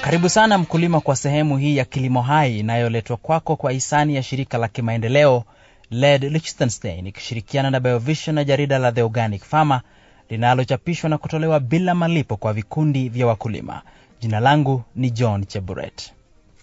Karibu sana mkulima kwa sehemu hii ya Kilimo Hai inayoletwa kwako kwa hisani ya shirika la kimaendeleo LED Liechtenstein ikishirikiana na BioVision na jarida la The Organic Farmer linalochapishwa na kutolewa bila malipo kwa vikundi vya wakulima. Jina langu ni John Cheburet.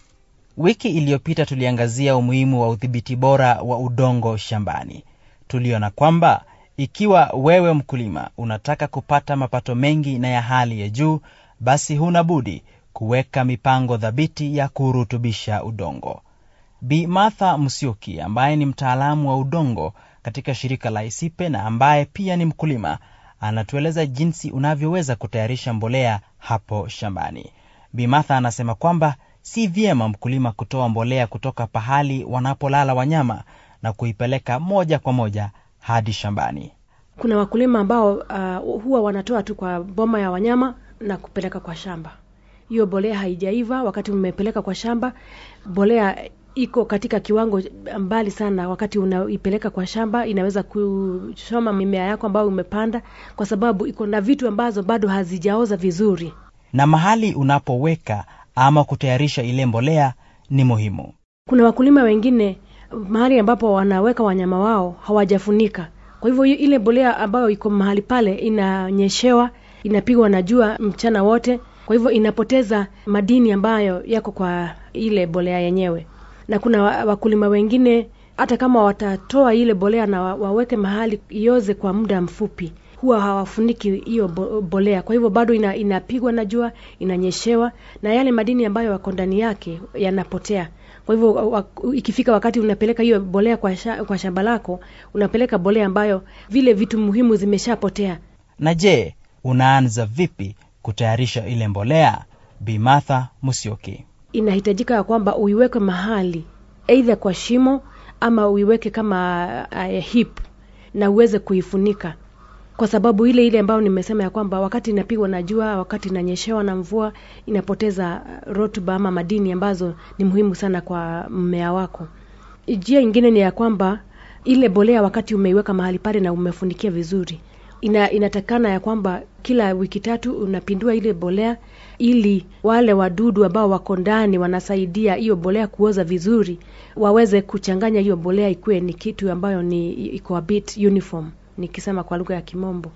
Wiki iliyopita tuliangazia umuhimu wa udhibiti bora wa udongo shambani. Tuliona kwamba ikiwa wewe mkulima unataka kupata mapato mengi na ya hali ya juu, basi huna budi kuweka mipango thabiti ya kurutubisha udongo. Bi Martha Musyoki ambaye ni mtaalamu wa udongo katika shirika la ISIPE na ambaye pia ni mkulima, anatueleza jinsi unavyoweza kutayarisha mbolea hapo shambani. Bi Martha anasema kwamba si vyema mkulima kutoa mbolea kutoka pahali wanapolala wanyama na kuipeleka moja kwa moja hadi shambani. Kuna wakulima ambao huwa wanatoa tu kwa boma ya wanyama na kupeleka kwa shamba. Hiyo mbolea haijaiva wakati umepeleka kwa shamba. Mbolea iko katika kiwango mbali sana wakati unaipeleka kwa shamba, inaweza kuchoma mimea yako ambayo umepanda kwa sababu iko na vitu ambazo bado hazijaoza vizuri. Na mahali unapoweka ama kutayarisha ile mbolea ni muhimu. Kuna wakulima wengine mahali ambapo wanaweka wanyama wao hawajafunika. Kwa hivyo ile mbolea ambayo iko mahali pale inanyeshewa, inapigwa na jua mchana wote. Kwa hivyo inapoteza madini ambayo yako kwa ile mbolea yenyewe. Na kuna wakulima wengine hata kama watatoa ile mbolea na waweke mahali ioze kwa muda mfupi, huwa hawafuniki hiyo mbolea. Kwa hivyo bado inapigwa na jua, inanyeshewa na yale madini ambayo yako ndani yake yanapotea. Kwa hivyo ikifika wakati unapeleka hiyo mbolea kwa shamba lako, unapeleka mbolea ambayo vile vitu muhimu zimeshapotea. Na je, unaanza vipi kutayarisha ile mbolea? Bi Martha Musyoki: inahitajika kwamba uiweke mahali either kwa shimo ama uiweke kama heap na uweze kuifunika. Kwa sababu ile ambayo nimesema ya kwamba wakati inapigwa na jua, wakati inanyeshewa na mvua, inapoteza rutuba ama madini ambazo ni muhimu sana kwa mmea wako. Njia nyingine ni ya kwamba ile mbolea wakati umeiweka mahali pale na umefunikia vizuri, inatakana ya kwamba kila wiki 3 unapindua ile mbolea ili wale wadudu ambao wako ndani wanasaidia hiyo mbolea kuoza vizuri waweze kuchanganya hiyo mbolea ikuwe ni kitu ambayo ni iko a bit uniform, nikisema kwa lugha ya Kimombo.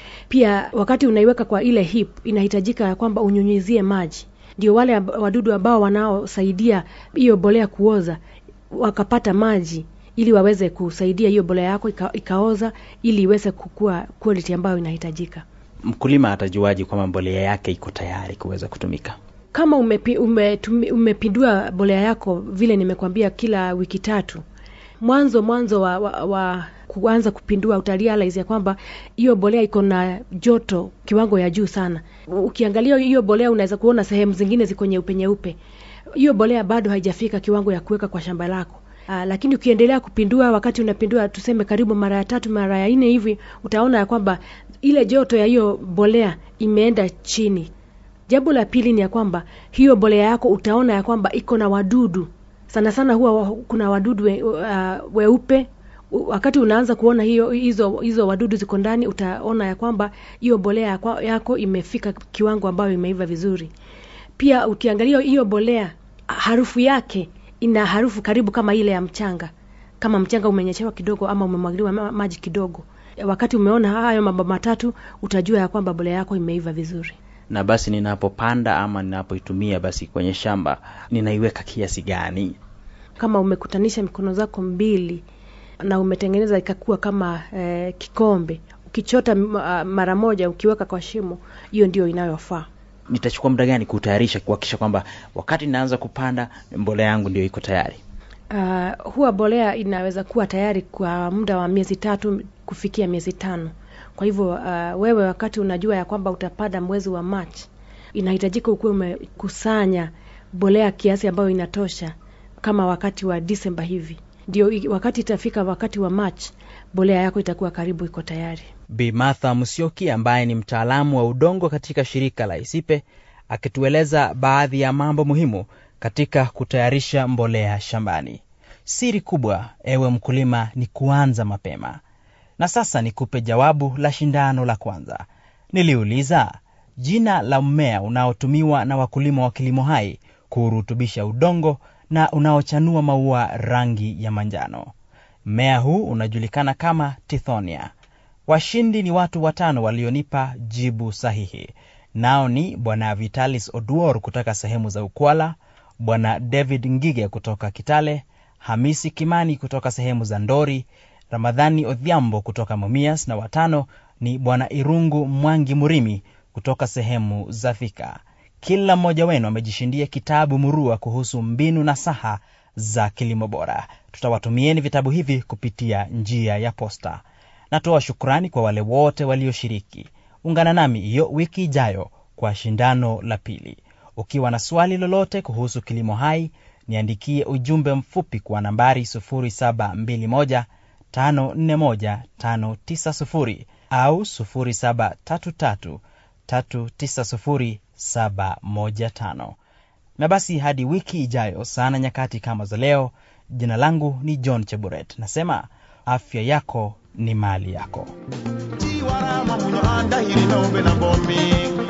Pia wakati unaiweka kwa ile heap, inahitajika kwamba unyunyizie maji. Ndio wale wadudu ambao wanaosaidia hiyo mbolea kuoza wakapata maji ili waweze kusaidia hiyo mbolea yako ikaoza ili iweze kukua quality ambayo inahitajika. Mkulima atajuaje kwamba mbolea yake iko tayari kuweza kutumika? Kama umepindua mbolea yako vile nimekwambia kila wiki 3, mwanzo wa kuanza kupindua utarealize ya kwamba hiyo mbolea iko na joto kiwango ya juu sana. Ukiangalia hiyo mbolea unaweza kuona sehemu zingine ziko nyeupe. Hiyo mbolea bado haijafika kiwango ya kuweka kwa shamba lako. Lakini ukiendelea kupindua, wakati unapindua tuseme karibu mara ya 3 mara ya 4 hivi, utaona ya kwamba ile joto ya hiyo mbolea imeenda chini. Jambo la pili ni ya kwamba hiyo mbolea yako utaona ya kwamba iko na wadudu. Sana huwa kuna wadudu weupe. Wakati unaanza kuona hizo wadudu ziko ndani, utaona ya kwamba hiyo mbolea yako imefika kiwango ambayo imeiva vizuri. Pia ukiangalia hiyo mbolea, harufu yake ina harufu karibu kama ile ya mchanga. Kama mchanga umenyeshewa kidogo ama umemwagiliwa maji kidogo. Wakati umeona hayo mambo matatu, utajua ya kwamba mbolea yako imeiva vizuri. Na basi ninapopanda ama ninapoitumia basi kwenye shamba, ninaiweka kiasi gani? Kama umekutanisha mikono zako 2 na umetengeneza ikakuwa kama kikombe, ukichota mara moja ukiweka kwa shimo, hiyo ndio inayofaa. Nitachukua muda gani kutayarisha kuhakikisha kwamba wakati naanza kupanda mbolea yangu ndio iko tayari? Huwa mbolea inaweza kuwa tayari kwa muda wa miezi 3 kufikia miezi 5. Kwa hivyo wewe wakati unajua ya kwamba utapanda mwezi wa March, inahitajika ukuwe umekusanya mbolea kiasi ambayo inatosha kama wakati wa December hivi. Ndio wakati itafika wakati wa March, mbolea yako itakuwa karibu iko tayari. Bi Martha Musyoki ambaye ni mtaalamu wa udongo katika shirika la ISIPE akitueleza baadhi ya mambo muhimu katika kutayarisha mbolea shambani. Siri kubwa ewe mkulima ni kuanza mapema. Na sasa nikupe jawabu la shindano la kwanza. Niliuliza, jina la mmea unaotumiwa na wakulima wa kilimo hai kurutubisha udongo na unaochanua maua rangi ya manjano. Mmea huu unajulikana kama Tithonia. Washindi ni watu 5 walionipa jibu sahihi. Nao ni Bwana Vitalis Oduor kutoka sehemu za Ukwala, Bwana David Ngige kutoka Kitale, Hamisi Kimani kutoka sehemu za Ndori, Ramadhani Odhiambo kutoka Mumias, na 5 ni Bwana Irungu Mwangi Murimi kutoka sehemu za Thika. Kila mmoja wenu amejishindia kitabu murua kuhusu mbinu na saha za kilimo bora. Tutawatumieni vitabu hivi kupitia njia ya posta. Natoa shukrani kwa wale wote walioshiriki. Ungana nami hiyo wiki ijayo kwa shindano la pili. Ukiwa na swali lolote kuhusu kilimo hai, niandikie ujumbe mfupi kwa nambari 0721541590 au 0733390715. Na basi hadi wiki ijayo sana nyakati kama za leo, jina langu ni John Cheburet. Nasema afya yako ni mali yako.